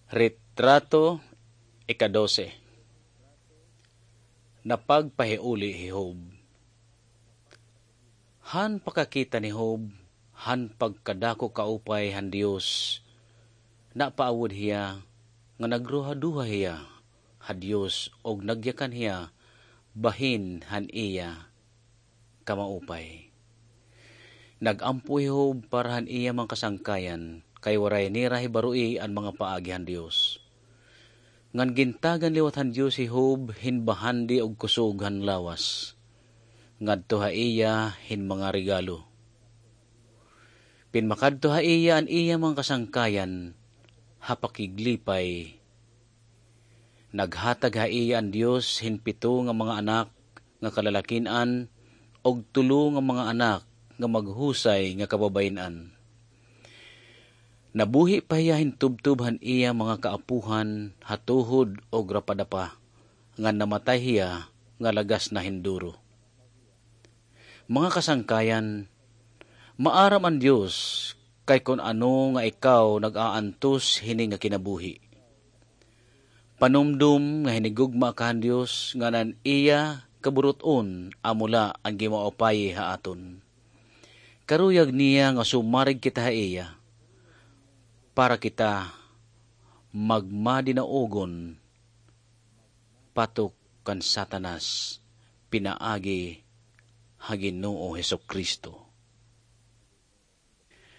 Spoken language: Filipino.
Retrato ika-12. Napagpahiuli hi Job. Han pakakita ni Job, han pagkadako kaupay han Dios, napaawod hiya, nga nagruhaduha hiya, ha Dios, og nagyakan hiya, bahin han iya, kamaupay. Nagampo Job para han iya mang kasangkayan, kay waray nira hibarui ang mga paagihan Dios. Ngan gintagan liwat han Dios si Job hinbahandi og kusog han lawas. Ngadto ha iya hin mga regalo. Pinmakadto ha iya an iya mga kasangkayan hapakiglipay. Naghatag ha iya an Dios hin 7 nga mga anak nga kalalakinan og 3 nga mga anak nga maghusay nga kababayen-an. Nabuhi pa hiya hintubtub han iya mga kaapuhan hatuhod og rapadapa nga namatay hiya nga lagas na hinduro. Mga kasangkayan, maaram ang Dios kay kun ano nga ikaw nag-aantos hini nga kinabuhi. Panumdum nga hinigugma ka han Dios nga nan iya kaburuton amula ang gimaopay ha aton. Karuyag niya nga sumarig kita ha iya para kita magmadinaugon patok kan Satanas pinaagi ha Ginoo Hesukristo.